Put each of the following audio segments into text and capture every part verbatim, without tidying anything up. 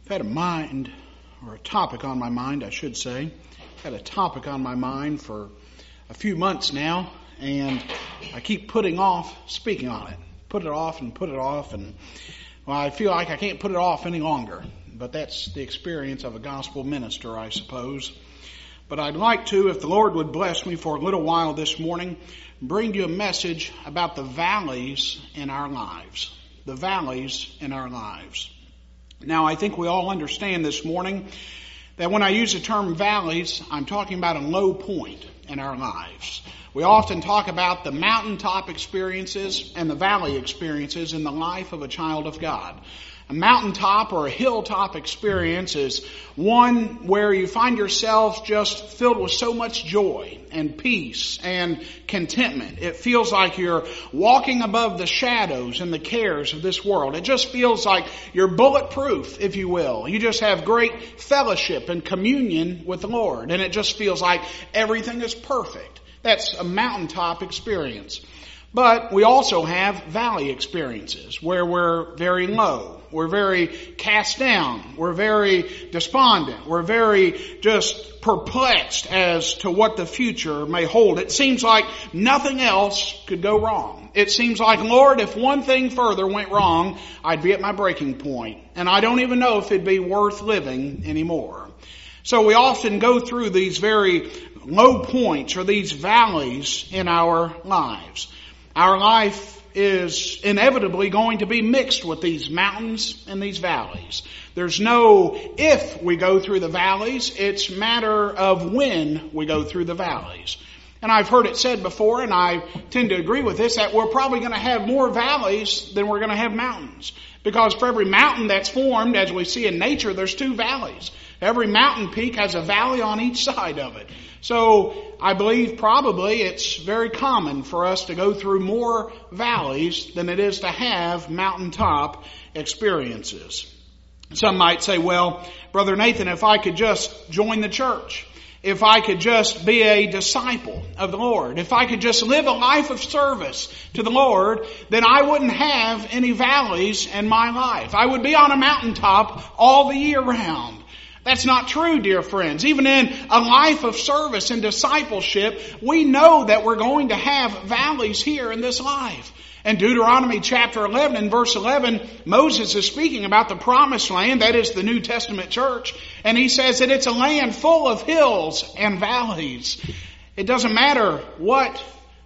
I've had a mind, or a topic on my mind, I should say. I've had a topic on my mind for a few months now, and I keep putting off speaking on it. Put it off and put it off, and well, I feel like I can't put it off any longer. But that's the experience of a gospel minister, I suppose. But I'd like to, if the Lord would bless me for a little while this morning, bring you a message about the valleys in our lives. The valleys in our lives. Now, I think we all understand this morning that when I use the term valleys, I'm talking about a low point in our lives. We often talk about the mountaintop experiences and the valley experiences in the life of a child of God. A mountaintop or a hilltop experience is one where you find yourself just filled with so much joy and peace and contentment. It feels like you're walking above the shadows and the cares of this world. It just feels like you're bulletproof, if you will. You just have great fellowship and communion with the Lord. And it just feels like everything is perfect. That's a mountaintop experience. But we also have valley experiences where we're very low. We're very cast down. We're very despondent. We're very just perplexed as to what the future may hold. It seems like nothing else could go wrong. It seems like, Lord, if one thing further went wrong, I'd be at my breaking point. And I don't even know if it'd be worth living anymore. So we often go through these very low points or these valleys in our lives. Our life is inevitably going to be mixed with these mountains and these valleys. There's no if we go through the valleys, it's a matter of when we go through the valleys. And I've heard it said before, and I tend to agree with this, that we're probably going to have more valleys than we're going to have mountains. Because for every mountain that's formed, as we see in nature, there's two valleys. Every mountain peak has a valley on each side of it. So I believe probably it's very common for us to go through more valleys than it is to have mountaintop experiences. Some might say, well, Brother Nathan, if I could just join the church, if I could just be a disciple of the Lord, if I could just live a life of service to the Lord, then I wouldn't have any valleys in my life. I would be on a mountaintop all the year round. That's not true, dear friends. Even in a life of service and discipleship, we know that we're going to have valleys here in this life. In Deuteronomy chapter eleven and verse eleven, Moses is speaking about the promised land, that is the New Testament church, and he says that it's a land full of hills and valleys. It doesn't matter what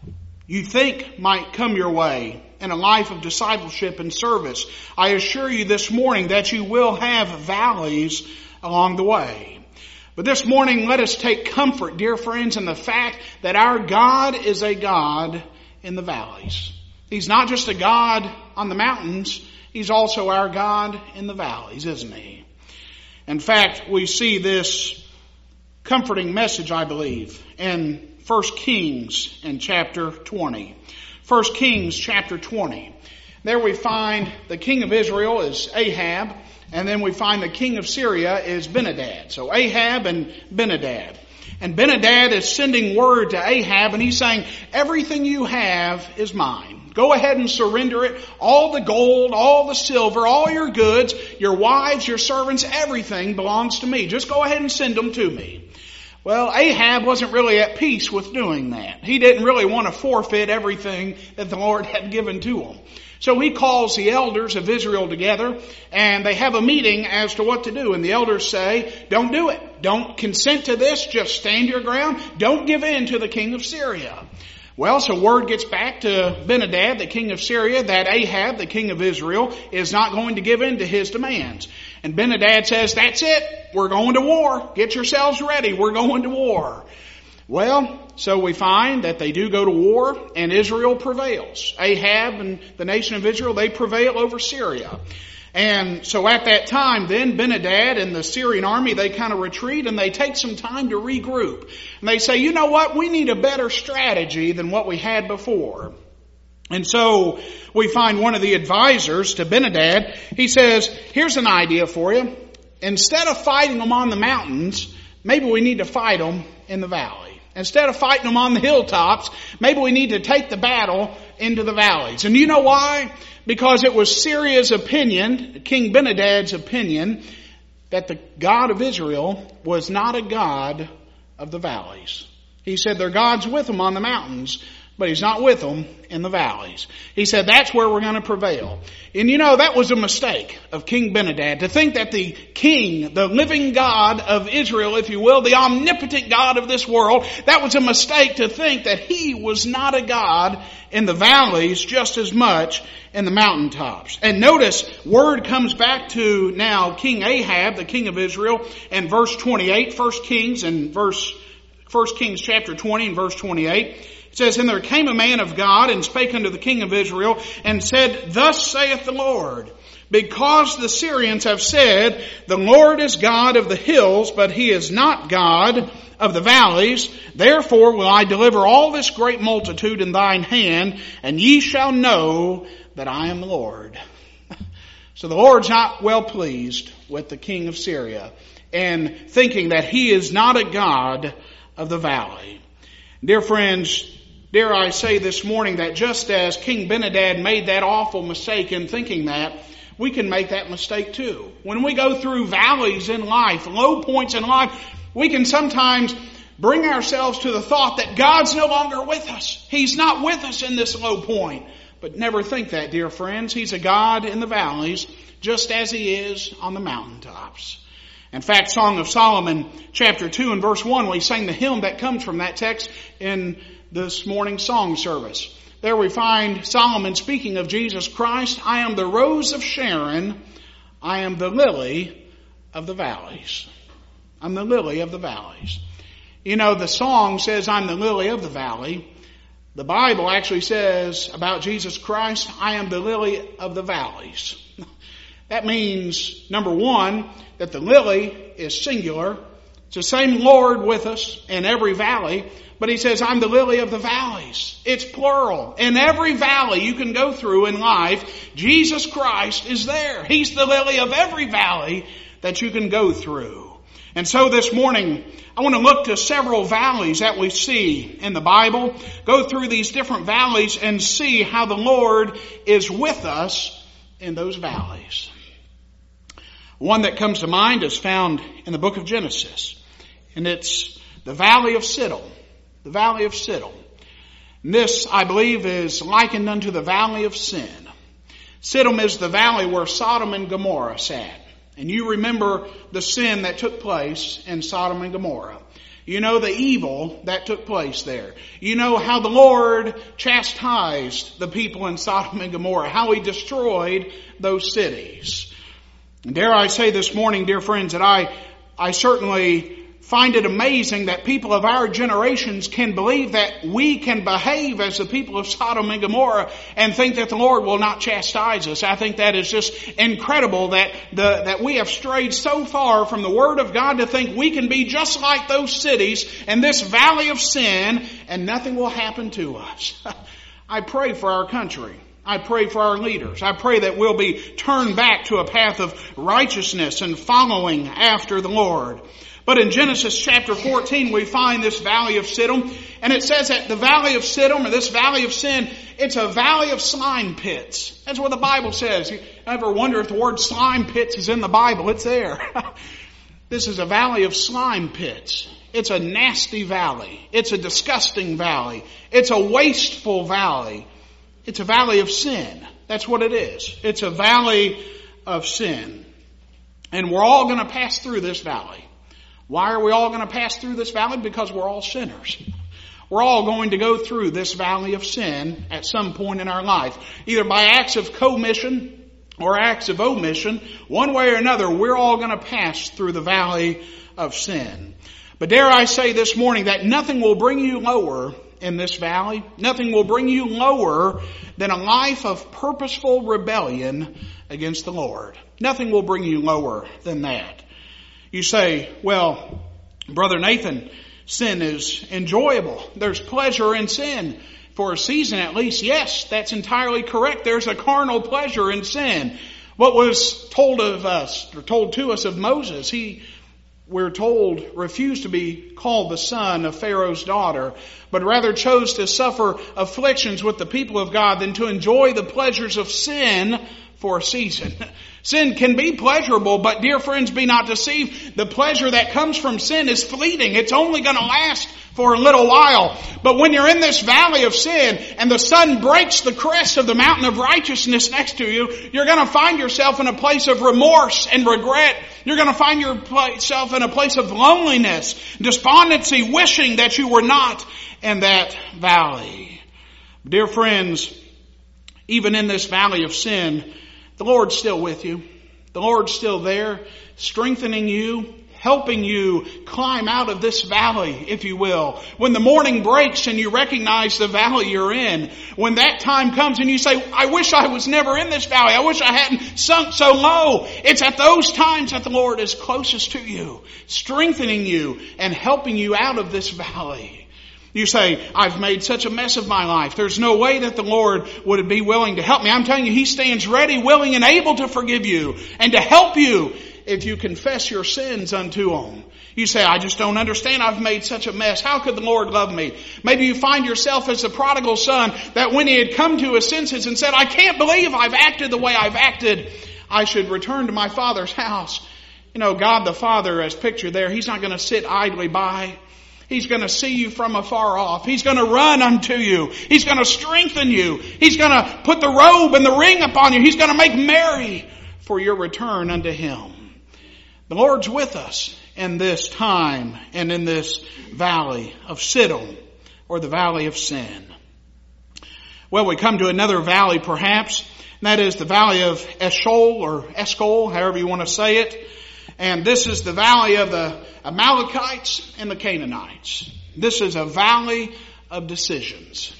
you think might come your way in a life of discipleship and service. I assure you this morning that you will have valleys along the way. But this morning, let us take comfort, dear friends, in the fact that our God is a God in the valleys. He's not just a God on the mountains, He's also our God in the valleys, isn't He? In fact, we see this comforting message, I believe, in First Kings in chapter twenty. First Kings chapter twenty. There we find the king of Israel is Ahab, and then we find the king of Syria is Ben-Hadad. So Ahab and Ben-Hadad. And Ben-Hadad is sending word to Ahab, and he's saying, everything you have is mine. Go ahead and surrender it. All the gold, all the silver, all your goods, your wives, your servants, everything belongs to me. Just go ahead and send them to me. Well, Ahab wasn't really at peace with doing that. He didn't really want to forfeit everything that the Lord had given to him. So he calls the elders of Israel together, and they have a meeting as to what to do. And the elders say, don't do it. Don't consent to this. Just stand your ground. Don't give in to the king of Syria. Well, so word gets back to Ben-Hadad, the king of Syria, that Ahab, the king of Israel, is not going to give in to his demands. And Ben-Hadad says, that's it. We're going to war. Get yourselves ready. We're going to war. Well, so we find that they do go to war, and Israel prevails. Ahab and the nation of Israel, they prevail over Syria. And so at that time, then Ben-Hadad and the Syrian army, they kind of retreat and they take some time to regroup. And they say, you know what, we need a better strategy than what we had before. And so we find one of the advisors to Ben-Hadad, he says, here's an idea for you. Instead of fighting them on the mountains, maybe we need to fight them in the valley. Instead of fighting them on the hilltops, maybe we need to take the battle into the valleys. And you know why? Because it was Syria's opinion, King Ben-Hadad's opinion, that the God of Israel was not a God of the valleys. He said their God's with them on the mountains, but He's not with them in the valleys. He said that's where we're going to prevail. And you know, that was a mistake of King Ben-Hadad, to think that the king, the living God of Israel, if you will, the omnipotent God of this world, that was a mistake to think that He was not a God in the valleys just as much in the mountaintops. And notice, word comes back to now King Ahab, the king of Israel, in verse twenty-eight, First Kings and verse, First Kings chapter twenty and verse twenty-eight. It says, "And there came a man of God and spake unto the king of Israel and said, Thus saith the Lord, because the Syrians have said, The Lord is God of the hills, but He is not God of the valleys. Therefore will I deliver all this great multitude in thine hand, and ye shall know that I am the Lord." So the Lord's not well pleased with the king of Syria, and thinking that He is not a God of the valley. Dear friends, dare I say this morning that just as King Ben-Hadad made that awful mistake in thinking that, we can make that mistake too. When we go through valleys in life, low points in life, we can sometimes bring ourselves to the thought that God's no longer with us. He's not with us in this low point. But never think that, dear friends. He's a God in the valleys, just as He is on the mountaintops. In fact, Song of Solomon, chapter two and verse one, we sang the hymn that comes from that text in this morning's song service. There we find Solomon speaking of Jesus Christ. "I am the rose of Sharon. I am the lily of the valleys." I'm the lily of the valleys. You know, the song says, "I'm the lily of the valley." The Bible actually says about Jesus Christ, "I am the lily of the valleys." That means, number one, that the lily is singular. It's the same Lord with us in every valley. But He says, "I'm the lily of the valleys." It's plural. In every valley you can go through in life, Jesus Christ is there. He's the lily of every valley that you can go through. And so this morning, I want to look to several valleys that we see in the Bible, go through these different valleys and see how the Lord is with us in those valleys. One that comes to mind is found in the book of Genesis, and it's the Valley of Siddim. The Valley of Siddim. And this, I believe, is likened unto the Valley of Sin. Siddim is the valley where Sodom and Gomorrah sat. And you remember the sin that took place in Sodom and Gomorrah. You know the evil that took place there. You know how the Lord chastised the people in Sodom and Gomorrah, how He destroyed those cities. And dare I say this morning, dear friends, that I, I certainly find it amazing that people of our generations can believe that we can behave as the people of Sodom and Gomorrah and think that the Lord will not chastise us. I think that is just incredible that the, that we have strayed so far from the Word of God to think we can be just like those cities in this valley of sin and nothing will happen to us. I pray for our country. I pray for our leaders. I pray that we'll be turned back to a path of righteousness and following after the Lord. But in Genesis chapter fourteen, we find this valley of Siddim. And it says that the valley of Siddim, or this valley of sin, it's a valley of slime pits. That's what the Bible says. You ever wonder if the word slime pits is in the Bible? It's there. This is a valley of slime pits. It's a nasty valley. It's a disgusting valley. It's a wasteful valley. It's a valley of sin. That's what it is. It's a valley of sin. And we're all going to pass through this valley. Why are we all going to pass through this valley? Because we're all sinners. We're all going to go through this valley of sin at some point in our life. Either by acts of commission or acts of omission. One way or another, we're all going to pass through the valley of sin. But dare I say this morning that nothing will bring you lower in this valley. Nothing will bring you lower than a life of purposeful rebellion against the Lord. Nothing will bring you lower than that. You say, well, Brother Nathan, sin is enjoyable. There's pleasure in sin. For a season at least, yes, that's entirely correct. There's a carnal pleasure in sin. What was told of us, or told to us of Moses, he, we're told, refused to be called the son of Pharaoh's daughter, but rather chose to suffer afflictions with the people of God than to enjoy the pleasures of sin for a season. Sin can be pleasurable, but dear friends, be not deceived. The pleasure that comes from sin is fleeting. It's only going to last for a little while. But when you're in this valley of sin and the sun breaks the crest of the mountain of righteousness next to you, you're going to find yourself in a place of remorse and regret. You're going to find yourself in a place of loneliness, despondency, wishing that you were not in that valley. Dear friends, even in this valley of sin, the Lord's still with you. The Lord's still there, strengthening you, helping you climb out of this valley, if you will. When the morning breaks and you recognize the valley you're in, when that time comes and you say, I wish I was never in this valley. I wish I hadn't sunk so low. It's at those times that the Lord is closest to you, strengthening you and helping you out of this valley. You say, I've made such a mess of my life. There's no way that the Lord would be willing to help me. I'm telling you, He stands ready, willing, and able to forgive you and to help you if you confess your sins unto Him. You say, I just don't understand. I've made such a mess. How could the Lord love me? Maybe you find yourself as the prodigal son that when he had come to his senses and said, I can't believe I've acted the way I've acted. I should return to my father's house. You know, God the Father, as pictured there, He's not going to sit idly by. He's going to see you from afar off. He's going to run unto you. He's going to strengthen you. He's going to put the robe and the ring upon you. He's going to make merry for your return unto Him. The Lord's with us in this time and in this valley of Siddim, or the valley of sin. Well, we come to another valley perhaps, and that is the valley of Eshcol, or Eshcol, however you want to say it. And this is the valley of the Amalekites and the Canaanites. This is a valley of decisions.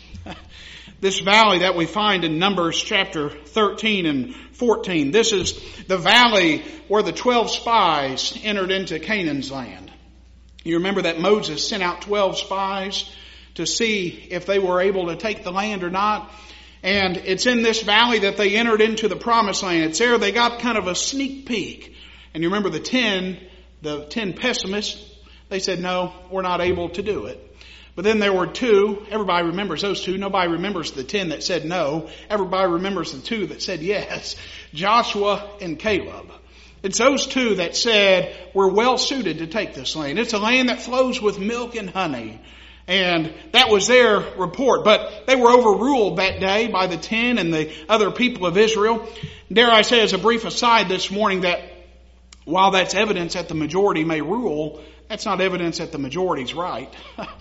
This valley that we find in Numbers chapter thirteen and fourteen. This is the valley where the twelve spies entered into Canaan's land. You remember that Moses sent out twelve spies to see if they were able to take the land or not. And it's in this valley that they entered into the promised land. It's there they got kind of a sneak peek. And you remember the ten, the ten pessimists, they said, no, we're not able to do it. But then there were two, everybody remembers those two. Nobody remembers the ten that said no. Everybody remembers the two that said yes. Joshua and Caleb. It's those two that said, we're well suited to take this land. It's a land that flows with milk and honey. And that was their report. But they were overruled that day by the ten and the other people of Israel. Dare I say as a brief aside this morning that while that's evidence that the majority may rule, that's not evidence that the majority's right.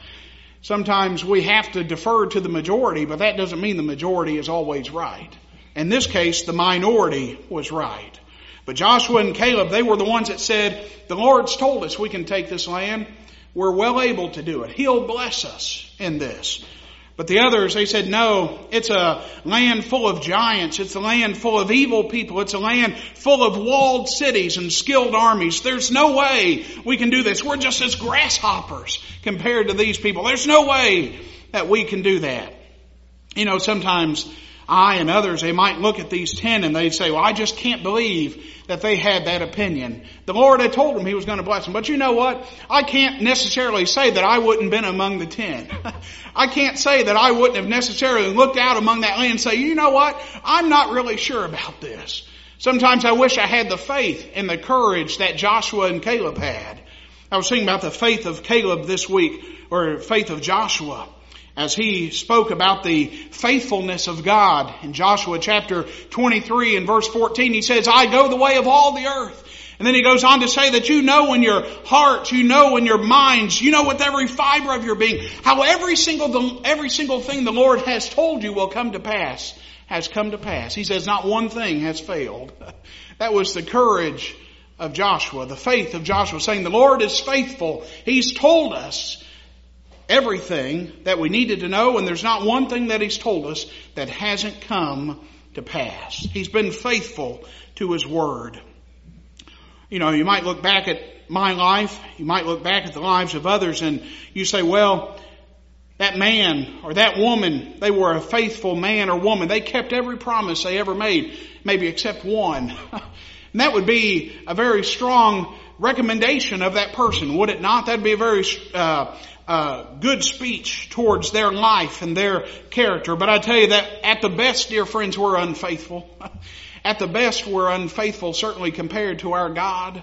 Sometimes we have to defer to the majority, but that doesn't mean the majority is always right. In this case, the minority was right. But Joshua and Caleb, they were the ones that said, the Lord's told us we can take this land. We're well able to do it. He'll bless us in this. But the others, they said, no, it's a land full of giants. It's a land full of evil people. It's a land full of walled cities and skilled armies. There's no way we can do this. We're just as grasshoppers compared to these people. There's no way that we can do that. You know, sometimes I and others, they might look at these ten and they'd say, well, I just can't believe that they had that opinion. The Lord had told them He was going to bless them. But you know what? I can't necessarily say that I wouldn't have been among the ten. I can't say that I wouldn't have necessarily looked out among that land and say, you know what? I'm not really sure about this. Sometimes I wish I had the faith and the courage that Joshua and Caleb had. I was thinking about the faith of Caleb this week, or faith of Joshua, as he spoke about the faithfulness of God. In Joshua chapter twenty-three and verse fourteen, he says, I go the way of all the earth. And then he goes on to say that you know in your hearts, you know in your minds, you know with every fiber of your being, how every single, every single thing the Lord has told you will come to pass, has come to pass. He says not one thing has failed. That was the courage of Joshua, the faith of Joshua, saying the Lord is faithful. He's told us everything that we needed to know, and there's not one thing that He's told us that hasn't come to pass. He's been faithful to His word. You know, you might look back at my life, you might look back at the lives of others, and you say, well, that man or that woman, they were a faithful man or woman. They kept every promise they ever made, maybe except one. And that would be a very strong recommendation of that person, would it not? That'd be a very uh, uh, good speech towards their life and their character. But I tell you that at the best, dear friends, we're unfaithful. At the best, we're unfaithful, certainly compared to our God.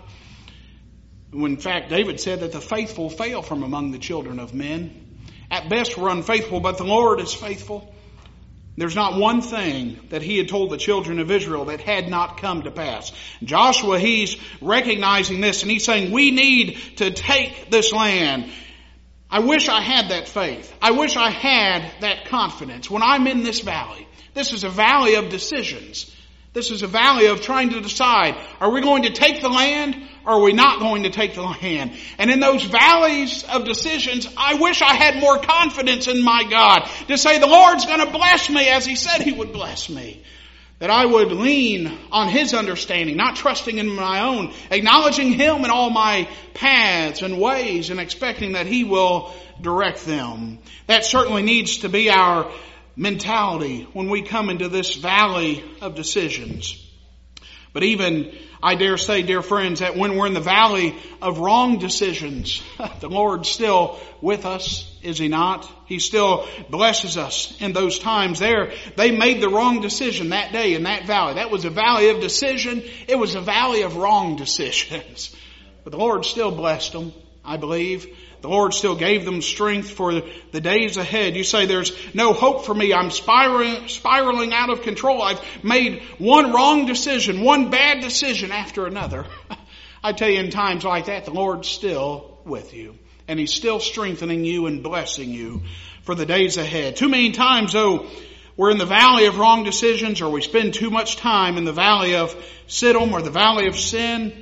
When in fact, David said that the faithful fail from among the children of men. At best, we're unfaithful, but the Lord is faithful. There's not one thing that he had told the children of Israel that had not come to pass. Joshua, he's recognizing this and he's saying, we need to take this land. I wish I had that faith. I wish I had that confidence. When I'm in this valley, this is a valley of decisions. This is a valley of trying to decide, are we going to take the land or are we not going to take the land? And in those valleys of decisions, I wish I had more confidence in my God to say the Lord's going to bless me as he said he would bless me. That I would lean on his understanding, not trusting in my own, acknowledging him in all my paths and ways and expecting that he will direct them. That certainly needs to be our mentality when we come into this valley of decisions. But even, I dare say, dear friends, that when we're in the valley of wrong decisions, the Lord's still with us, is he not? He still blesses us in those times there. They made the wrong decision that day in that valley. That was a valley of decision. It was a valley of wrong decisions. But the Lord still blessed them, I believe. The Lord still gave them strength for the days ahead. You say, there's no hope for me. I'm spiraling, spiraling out of control. I've made one wrong decision, one bad decision after another. I tell you, in times like that, the Lord's still with you. And he's still strengthening you and blessing you for the days ahead. Too many times, though, we're in the valley of wrong decisions, or we spend too much time in the valley of Siddim or the valley of sin.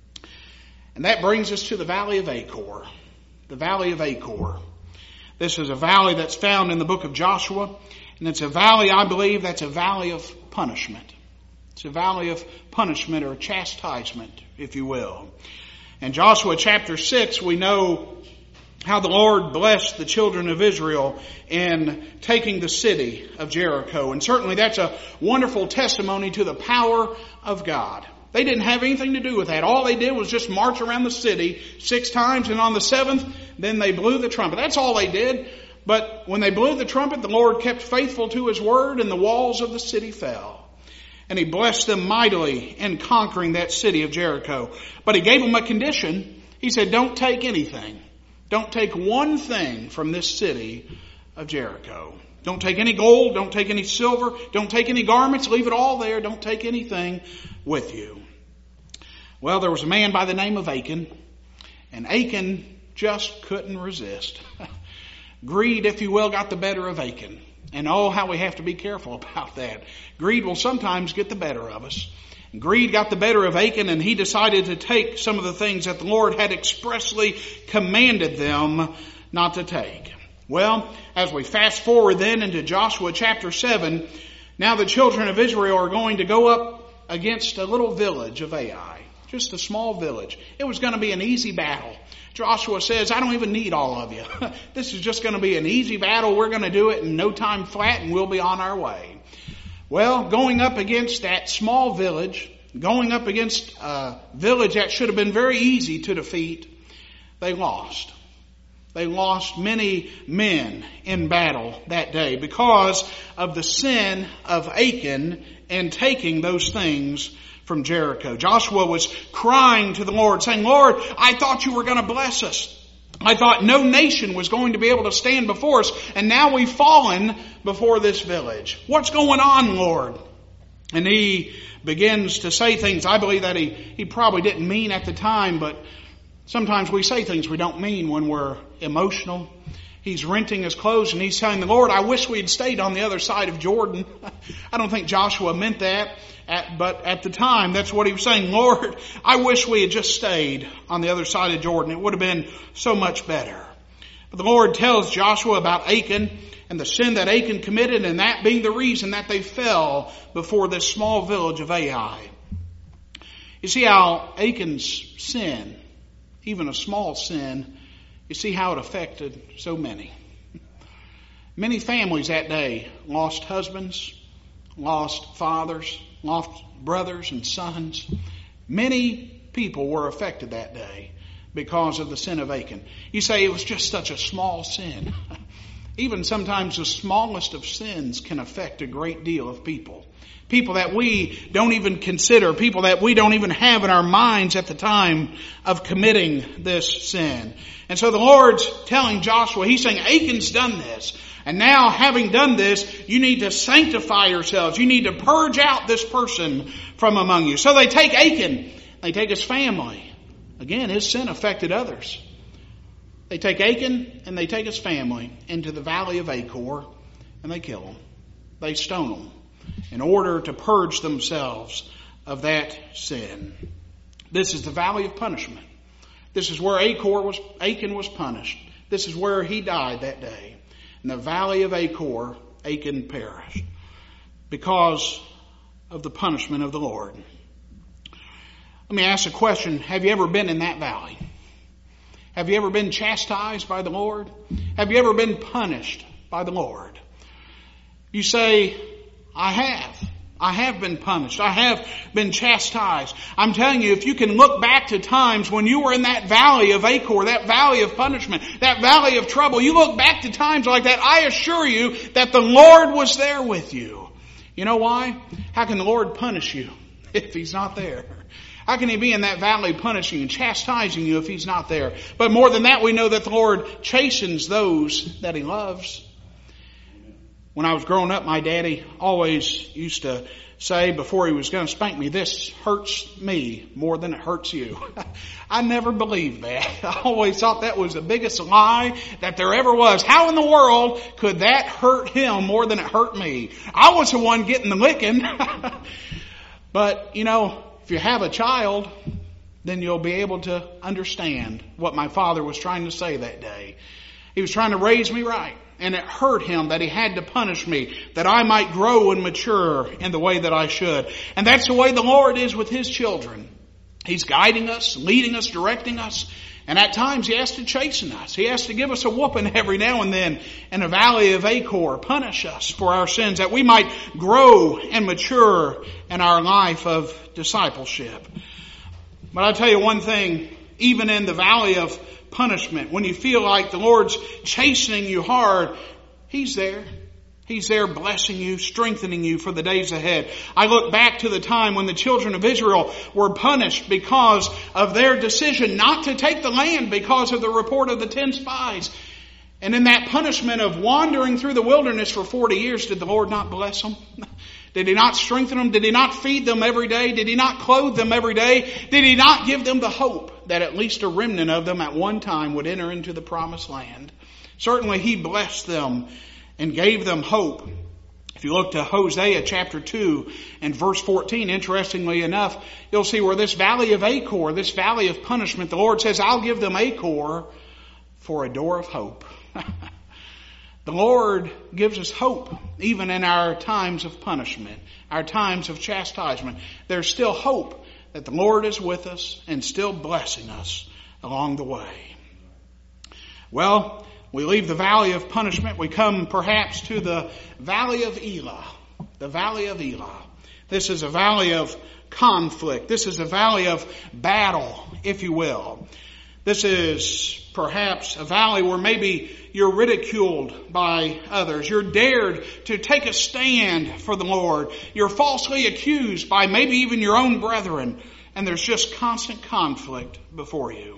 And that brings us to the valley of Achor. The valley of Achor. This is a valley that's found in the book of Joshua. And it's a valley, I believe, that's a valley of punishment. It's a valley of punishment or chastisement, if you will. In Joshua chapter six, we know how the Lord blessed the children of Israel in taking the city of Jericho. And certainly that's a wonderful testimony to the power of God. They didn't have anything to do with that. All they did was just march around the city six times, and on the seventh, then they blew the trumpet. That's all they did. But when they blew the trumpet, the Lord kept faithful to his word, and the walls of the city fell. And he blessed them mightily in conquering that city of Jericho. But he gave them a condition. He said, don't take anything. Don't take one thing from this city of Jericho. Don't take any gold. Don't take any silver. Don't take any garments. Leave it all there. Don't take anything with you. Well, there was a man by the name of Achan, and Achan just couldn't resist. Greed, if you will, got the better of Achan. And oh, how we have to be careful about that. Greed will sometimes get the better of us. Greed got the better of Achan, and he decided to take some of the things that the Lord had expressly commanded them not to take. Well, as we fast forward then into Joshua chapter seven, now the children of Israel are going to go up against a little village of Ai. Just a small village. It was going to be an easy battle. Joshua says, I don't even need all of you. This is just going to be an easy battle. We're going to do it in no time flat, and we'll be on our way. Well, going up against that small village, going up against a village that should have been very easy to defeat, they lost. They lost many men in battle that day because of the sin of Achan and taking those things from Jericho. Joshua was crying to the Lord, saying, Lord, I thought you were going to bless us. I thought no nation was going to be able to stand before us, and now we've fallen before this village. What's going on, Lord? And he begins to say things I believe that he, he probably didn't mean at the time, but sometimes we say things we don't mean when we're emotional. He's renting his clothes and he's telling the Lord, I wish we had stayed on the other side of Jordan. I don't think Joshua meant that, at, but at the time, that's what he was saying. Lord, I wish we had just stayed on the other side of Jordan. It would have been so much better. But the Lord tells Joshua about Achan and the sin that Achan committed, and that being the reason that they fell before this small village of Ai. You see how Achan's sin, even a small sin, you see how it affected so many. Many families that day lost husbands, lost fathers, lost brothers and sons. Many people were affected that day because of the sin of Achan. You say it was just such a small sin. Even sometimes the smallest of sins can affect a great deal of people. People that we don't even consider, people that we don't even have in our minds at the time of committing this sin. And so the Lord's telling Joshua, He's saying, Achan's done this. And now, having done this, you need to sanctify yourselves. You need to purge out this person from among you. So they take Achan. They take his family. Again, his sin affected others. They take Achan and they take his family into the valley of Achor and they kill him. They stone him in order to purge themselves of that sin. This is the valley of punishment. This is where Achor was, Achan was punished. This is where he died that day. In the valley of Achor, Achan perished because of the punishment of the Lord. Let me ask a question. Have you ever been in that valley? Have you ever been chastised by the Lord? Have you ever been punished by the Lord? You say, I have. I have been punished. I have been chastised. I'm telling you, if you can look back to times when you were in that valley of Achor, that valley of punishment, that valley of trouble, you look back to times like that, I assure you that the Lord was there with you. You know why? How can the Lord punish you if He's not there? How can He be in that valley punishing and chastising you if He's not there? But more than that, we know that the Lord chastens those that He loves. When I was growing up, my daddy always used to say before he was going to spank me, this hurts me more than it hurts you. I never believed that. I always thought that was the biggest lie that there ever was. How in the world could that hurt him more than it hurt me? I was the one getting the licking. But, you know, if you have a child, then you'll be able to understand what my father was trying to say that day. He was trying to raise me right. And it hurt him that he had to punish me, that I might grow and mature in the way that I should. And that's the way the Lord is with His children. He's guiding us, leading us, directing us. And at times He has to chasten us. He has to give us a whooping every now and then in a valley of Achor, punish us for our sins, that we might grow and mature in our life of discipleship. But I'll tell you one thing, even in the valley of punishment, when you feel like the Lord's chastening you hard, He's there. He's there blessing you, strengthening you for the days ahead. I look back to the time when the children of Israel were punished because of their decision not to take the land because of the report of the ten spies. And in that punishment of wandering through the wilderness for forty years, did the Lord not bless them? Did He not strengthen them? Did He not feed them every day? Did He not clothe them every day? Did He not give them the hope that at least a remnant of them at one time would enter into the promised land? Certainly He blessed them and gave them hope. If you look to Hosea chapter two and verse fourteen, interestingly enough, you'll see where this valley of Achor, this valley of punishment, the Lord says, I'll give them Achor for a door of hope. The Lord gives us hope, even in our times of punishment, our times of chastisement. There's still hope that the Lord is with us and still blessing us along the way. Well, we leave the valley of punishment. We come perhaps to the valley of Elah. The valley of Elah. This is a valley of conflict. This is a valley of battle, if you will. This is perhaps a valley where maybe you're ridiculed by others. You're dared to take a stand for the Lord. You're falsely accused by maybe even your own brethren. And there's just constant conflict before you.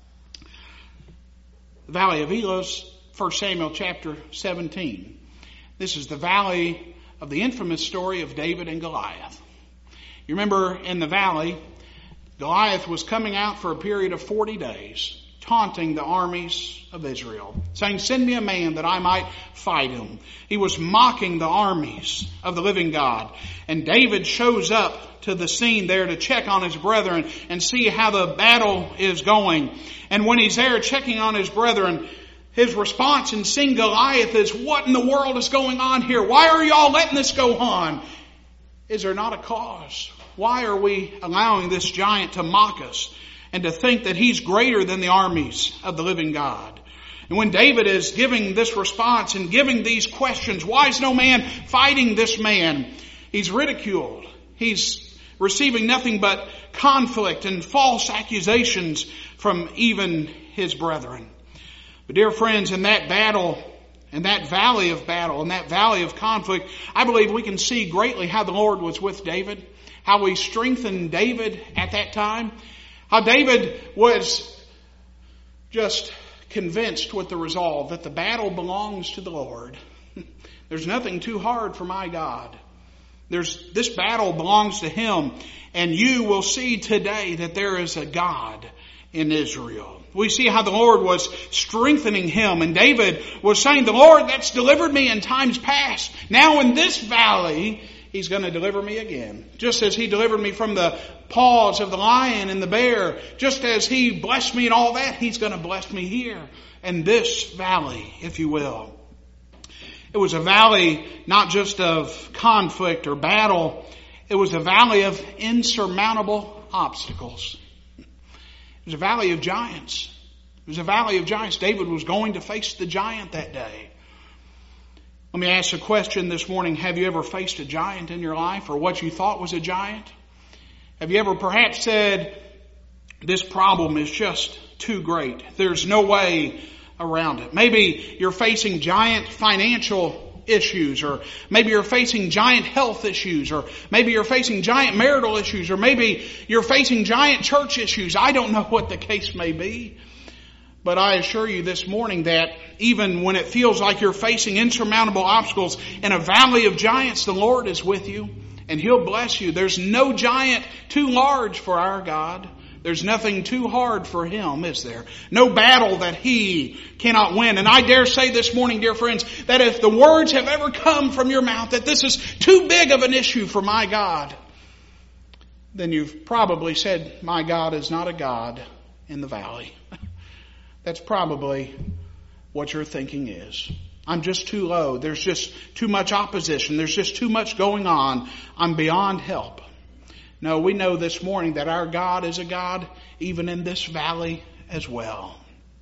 The valley of Elah is First Samuel chapter seventeen. This is the valley of the infamous story of David and Goliath. You remember in the valley, Goliath was coming out for a period of forty days, taunting the armies of Israel, saying, send me a man that I might fight him. He was mocking the armies of the living God. And David shows up to the scene there to check on his brethren and see how the battle is going. And when he's there checking on his brethren, his response in seeing Goliath is, what in the world is going on here? Why are y'all letting this go on? Is there not a cause? Why are we allowing this giant to mock us and to think that he's greater than the armies of the living God? And when David is giving this response and giving these questions, why is no man fighting this man? He's ridiculed. He's receiving nothing but conflict and false accusations from even his brethren. But dear friends, in that battle, and that valley of battle and that valley of conflict, I believe we can see greatly how the Lord was with David, how He strengthened David at that time, how David was just convinced with the resolve that the battle belongs to the Lord. There's nothing too hard for my God. There's, this battle belongs to Him, and you will see today that there is a God in Israel. We see how the Lord was strengthening him, and David was saying, the Lord that's delivered me in times past, now in this valley, He's going to deliver me again. Just as He delivered me from the paws of the lion and the bear, just as He blessed me in all that, He's going to bless me here in this valley, if you will. It was a valley not just of conflict or battle. It was a valley of insurmountable obstacles. It was a valley of giants. It was a valley of giants. David was going to face the giant that day. Let me ask a question this morning. Have you ever faced a giant in your life, or what you thought was a giant? Have you ever perhaps said, this problem is just too great. There's no way around it. Maybe you're facing giant financial issues, or maybe you're facing giant health issues, or maybe you're facing giant marital issues, or maybe you're facing giant church issues. I don't know what the case may be. But I assure you this morning that even when it feels like you're facing insurmountable obstacles in a valley of giants, the Lord is with you and He'll bless you. There's no giant too large for our God. There's nothing too hard for Him, is there? No battle that He cannot win. And I dare say this morning, dear friends, that if the words have ever come from your mouth that this is too big of an issue for my God, then you've probably said, my God is not a God in the valley. That's probably what your thinking is. I'm just too low. There's just too much opposition. There's just too much going on. I'm beyond help. No, we know this morning that our God is a God even in this valley as well.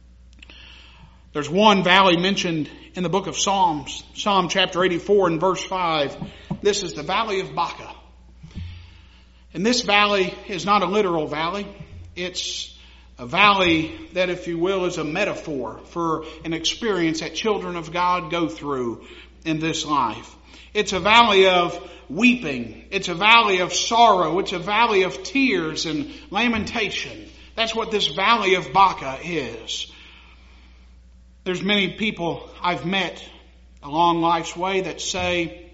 There's one valley mentioned in the book of Psalms, Psalm chapter eighty-four and verse five. This is the valley of Baca. And this valley is not a literal valley. It's a valley that, if you will, is a metaphor for an experience that children of God go through in this life. It's a valley of weeping. It's a valley of sorrow. It's a valley of tears and lamentation. That's what this valley of Baca is. There's many people I've met along life's way that say,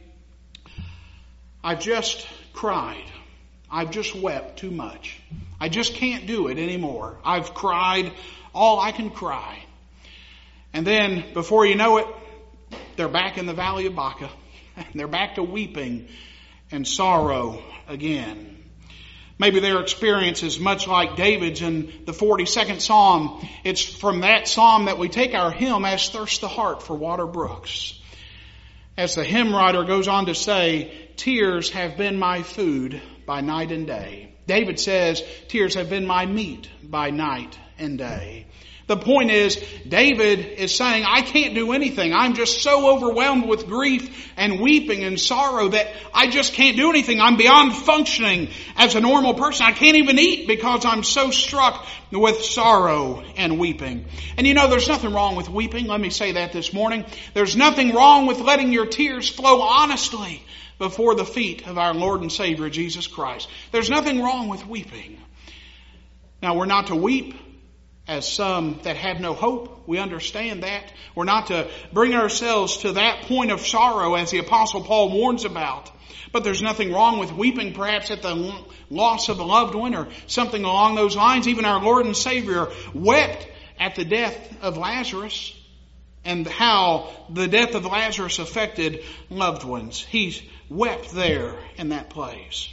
I've just cried. I've just wept too much. I just can't do it anymore. I've cried all I can cry. And then, before you know it, they're back in the valley of Baca. And they're back to weeping and sorrow again. Maybe their experience is much like David's in the forty-second Psalm. It's from that Psalm that we take our hymn, As Thirsts the Heart for Water Brooks. As the hymn writer goes on to say, tears have been my food by night and day. David says, tears have been my meat by night and day. The point is, David is saying, I can't do anything. I'm just so overwhelmed with grief and weeping and sorrow that I just can't do anything. I'm beyond functioning as a normal person. I can't even eat because I'm so struck with sorrow and weeping. And you know, there's nothing wrong with weeping. Let me say that this morning. There's nothing wrong with letting your tears flow honestly before the feet of our Lord and Savior, Jesus Christ. There's nothing wrong with weeping. Now, we're not to weep as some that have no hope. We understand that. We're not to bring ourselves to that point of sorrow as the Apostle Paul warns about. But there's nothing wrong with weeping perhaps at the loss of a loved one or something along those lines. Even our Lord and Savior wept at the death of Lazarus and how the death of Lazarus affected loved ones. He wept there in that place.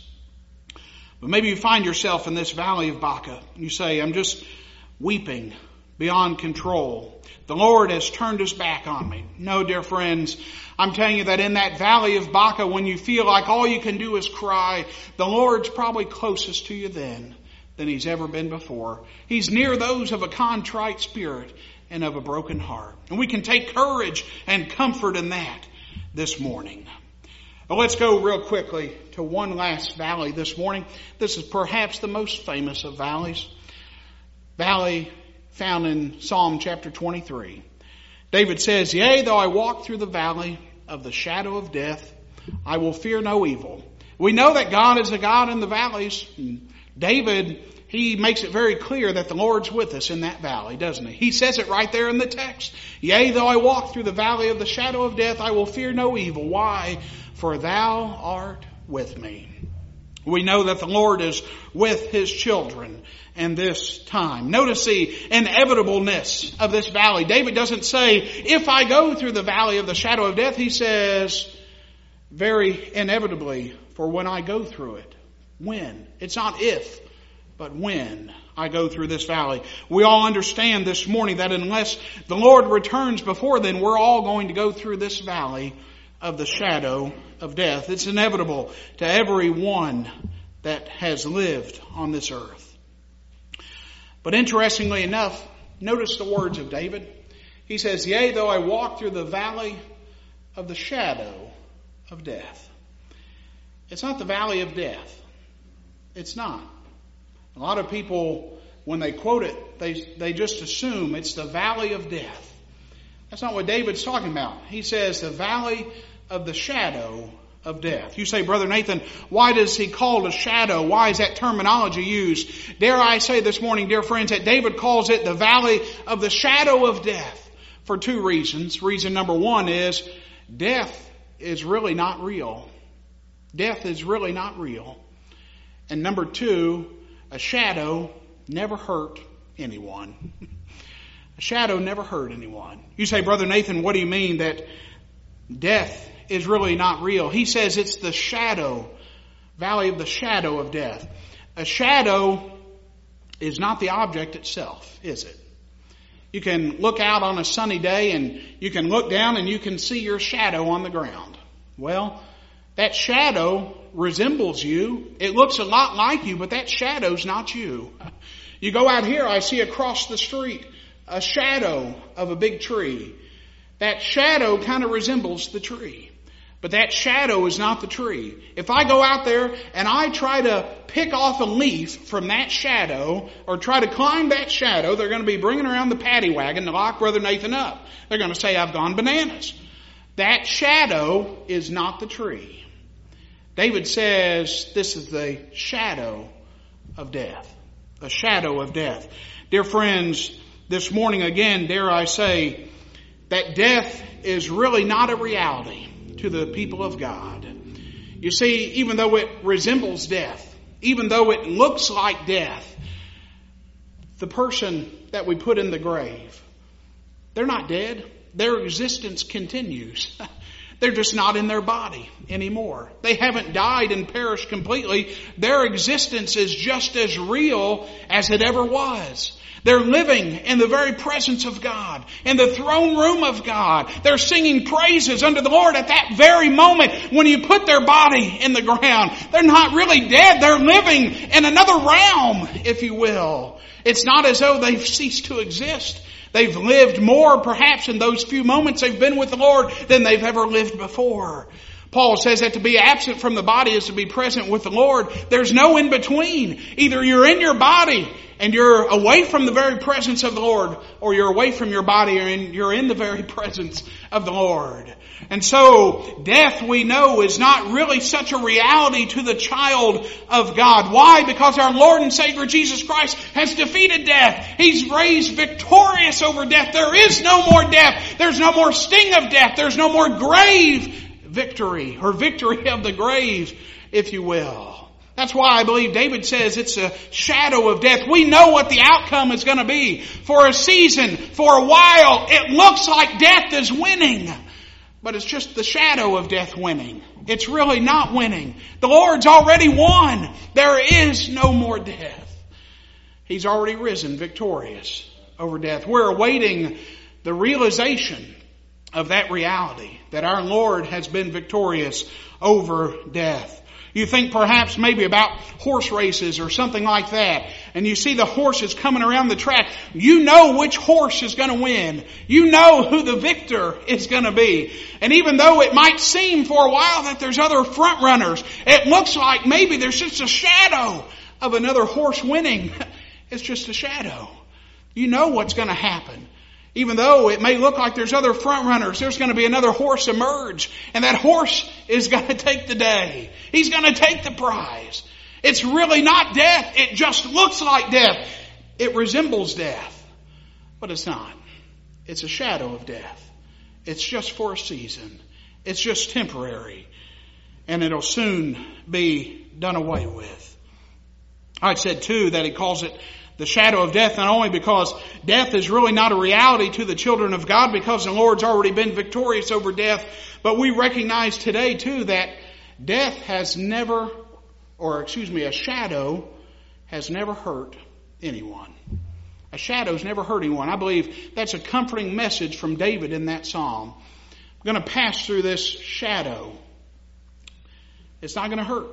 But maybe you find yourself in this valley of Baca. You say, I'm just weeping beyond control. The Lord has turned His back on me. No, dear friends, I'm telling you that in that valley of Baca, when you feel like all you can do is cry, the Lord's probably closest to you then than He's ever been before. He's near those of a contrite spirit and of a broken heart. And we can take courage and comfort in that this morning. Well, let's go real quickly to one last valley this morning. This is perhaps the most famous of valleys. Valley found in Psalm chapter twenty-three. David says, "Yea, though I walk through the valley of the shadow of death, I will fear no evil." We know that God is a God in the valleys. David, he makes it very clear that the Lord's with us in that valley, doesn't he? He says it right there in the text. "Yea, though I walk through the valley of the shadow of death, I will fear no evil." Why? For thou art with me. We know that the Lord is with his children in this time. Notice the inevitableness of this valley. David doesn't say, "If I go through the valley of the shadow of death," he says, very inevitably, "For when I go through it." When? It's not if, but when I go through this valley. We all understand this morning that unless the Lord returns before then, we're all going to go through this valley of the shadow of death. It's inevitable to every one that has lived on this earth. But interestingly enough, notice the words of David. He says, "Yea, though I walk through the valley of the shadow of death." It's not the valley of death. It's not. A lot of people, when they quote it, they, they just assume it's the valley of death. That's not what David's talking about. He says the valley of the shadow of death. You say, "Brother Nathan, why does he call it a shadow? Why is that terminology used?" Dare I say this morning, dear friends, that David calls it the valley of the shadow of death for two reasons. Reason number one is death is really not real. Death is really not real. And number two, a shadow never hurt anyone. A shadow never hurt anyone. You say, "Brother Nathan, what do you mean that death is really not real?" He says it's the shadow, valley of the shadow of death. A shadow is not the object itself, is it? You can look out on a sunny day and you can look down and you can see your shadow on the ground. Well, that shadow resembles you. It looks a lot like you, but that shadow's not you. You go out here, I see across the street a shadow of a big tree. That shadow kind of resembles the tree. But that shadow is not the tree. If I go out there and I try to pick off a leaf from that shadow or try to climb that shadow, they're going to be bringing around the paddy wagon to lock Brother Nathan up. They're going to say I've gone bananas. That shadow is not the tree. David says this is the shadow of death. A shadow of death. Dear friends, this morning again, dare I say, that death is really not a reality to the people of God. You see, even though it resembles death, even though it looks like death, the person that we put in the grave, they're not dead. Their existence continues. They're just not in their body anymore. They haven't died and perished completely. Their existence is just as real as it ever was. They're living in the very presence of God, in the throne room of God. They're singing praises unto the Lord at that very moment when you put their body in the ground. They're not really dead. They're living in another realm, if you will. It's not as though they've ceased to exist. They've lived more, perhaps, in those few moments they've been with the Lord than they've ever lived before. Paul says that to be absent from the body is to be present with the Lord. There's no in between. Either you're in your body and you're away from the very presence of the Lord, or you're away from your body and you're in the very presence of the Lord. And so death, we know, is not really such a reality to the child of God. Why? Because our Lord and Savior Jesus Christ has defeated death. He's raised victorious over death. There is no more death. There's no more sting of death. There's no more grave victory, or victory of the grave, if you will. That's why I believe David says it's a shadow of death. We know what the outcome is going to be. For a season, for a while, it looks like death is winning. But it's just the shadow of death winning. It's really not winning. The Lord's already won. There is no more death. He's already risen victorious over death. We're awaiting the realization of that reality, that our Lord has been victorious over death. You think perhaps maybe about horse races or something like that, and you see the horses coming around the track. You know which horse is going to win. You know who the victor is going to be. And even though it might seem for a while that there's other front runners, it looks like maybe there's just a shadow of another horse winning. It's just a shadow. You know what's going to happen. Even though it may look like there's other front runners, there's going to be another horse emerge. And that horse is going to take the day. He's going to take the prize. It's really not death. It just looks like death. It resembles death. But it's not. It's a shadow of death. It's just for a season. It's just temporary. And it'll soon be done away with. I said too that he calls it the shadow of death, not only because death is really not a reality to the children of God because the Lord's already been victorious over death, but we recognize today too that death has never, or excuse me, a shadow has never hurt anyone. A shadow's never hurt anyone. I believe that's a comforting message from David in that psalm. I'm going to pass through this shadow. It's not going to hurt.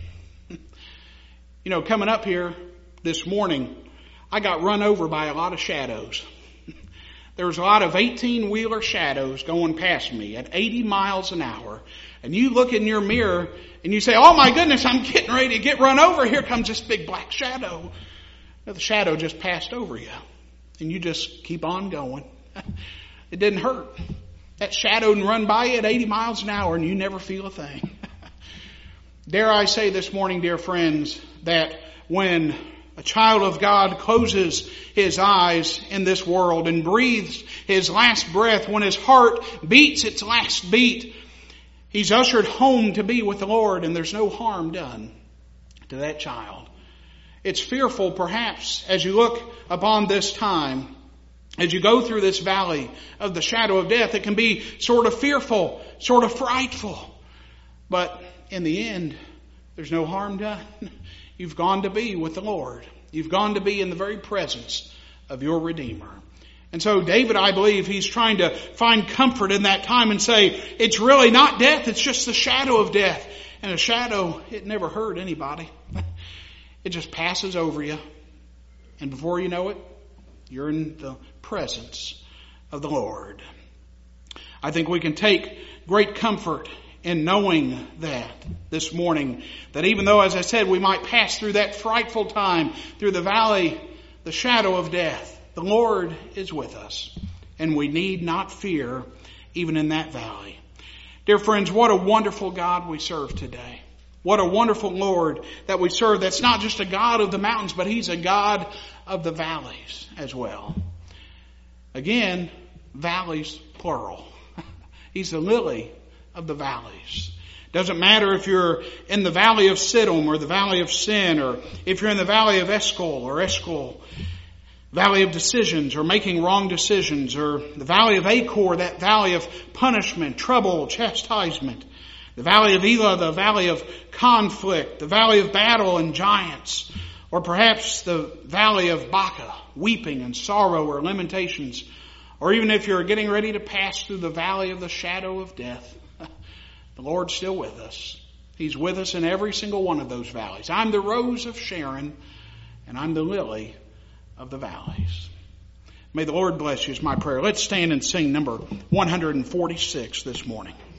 You know, coming up here this morning, I got run over by a lot of shadows. There was a lot of eighteen-wheeler shadows going past me at eighty miles an hour. And you look in your mirror and you say, oh my goodness, I'm getting ready to get run over. Here comes this big black shadow. Now, the shadow just passed over you. And you just keep on going. It didn't hurt. That shadow can run by you at eighty miles an hour and you never feel a thing. Dare I say this morning, dear friends, that when a child of God closes his eyes in this world and breathes his last breath, when his heart beats its last beat, he's ushered home to be with the Lord, and there's no harm done to that child. It's fearful, perhaps, as you look upon this time, as you go through this valley of the shadow of death, it can be sort of fearful, sort of frightful. But in the end, there's no harm done. You've gone to be with the Lord. You've gone to be in the very presence of your Redeemer. And so David, I believe, he's trying to find comfort in that time and say, it's really not death, it's just the shadow of death. And a shadow, it never hurt anybody. It just passes over you. And before you know it, you're in the presence of the Lord. I think we can take great comfort in knowing that this morning, that even though, as I said, we might pass through that frightful time, through the valley, the shadow of death, the Lord is with us. And we need not fear even in that valley. Dear friends, what a wonderful God we serve today. What a wonderful Lord that we serve. That's not just a God of the mountains, but He's a God of the valleys as well. Again, valleys plural. He's the lily of the valleys. Doesn't matter if you're in the valley of Siddim or the valley of sin, or if you're in the valley of Eshcol or Eshcol, valley of decisions or making wrong decisions, or the valley of Achor, that valley of punishment, trouble, chastisement, the valley of Elah, the valley of conflict, the valley of battle and giants, or perhaps the valley of Baca, weeping and sorrow or lamentations, or even if you're getting ready to pass through the valley of the shadow of death, the Lord's still with us. He's with us in every single one of those valleys. I'm the rose of Sharon, and I'm the lily of the valleys. May the Lord bless you is my prayer. Let's stand and sing number one forty-six this morning.